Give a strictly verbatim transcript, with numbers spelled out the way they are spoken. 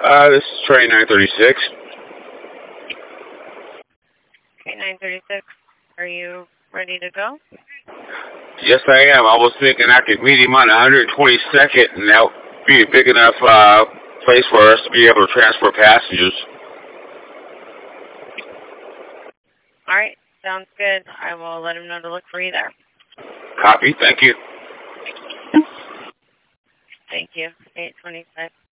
Uh, this is train nine thirty-six. Okay, nine thirty-six. Are you ready to go? Yes, I am. I was thinking I could meet him on one hundred twenty-second, and that would be a big enough uh, place for us to be able to transfer passengers. All right, sounds good. I will let him know to look for you there. Copy. Thank you. Thank you. eight twenty-five.